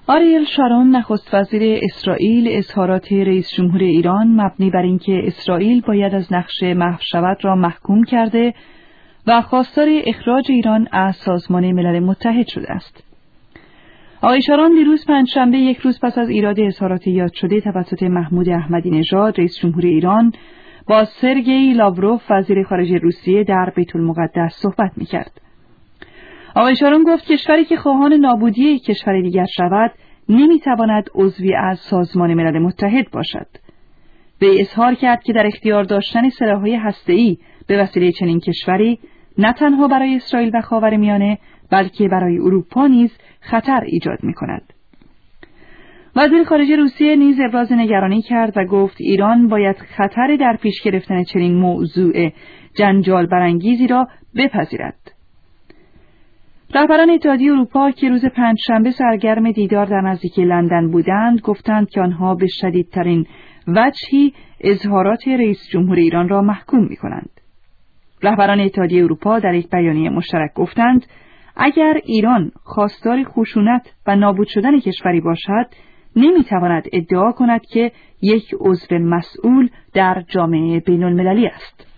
آریل شارون نخست وزیر اسرائیل اظهارات رئیس جمهور ایران مبنی بر اینکه اسرائیل باید از نقشه محو شود را محکوم کرده و خواستار اخراج ایران از سازمان ملل متحد شده است. آقای شارون دیروز پنجشنبه، یک روز پس از ایراد اظهارات یاد شده توسط محمود احمدی نژاد رئیس جمهور ایران، با سرگئی لاوروف وزیر خارجه روسیه در بیت المقدس صحبت می‌کرد. آقای شارون گفت کشوری که خواهان نابودی کشور دیگر شود نمی‌تواند عضوی از سازمان ملل متحد باشد. وی اظهار کرد که در اختیار داشتن سلاح‌های هسته‌ای به وسیله چنین کشوری نه تنها برای اسرائیل و خاورمیانه بلکه برای اروپا نیز خطر ایجاد می‌کند. وزیر خارجه روسیه نیز ابراز نگرانی کرد و گفت ایران باید خطر در پیش گرفتن چنین موضوع جنجال برانگیزی را بپذیرد. رهبران اتحادیه اروپا که روز پنجشنبه سرگرم دیدار در نزدیکی لندن بودند، گفتند که آنها به شدیدترین وجهی اظهارات رئیس جمهور ایران را محکوم می‌کنند. رهبران اتحادیه اروپا در یک بیانیه مشترک گفتند اگر ایران خواستار خشونت و نابود شدن کشوری باشد، نمی‌تواند ادعا کند که یک عضو مسئول در جامعه بین‌المللی است.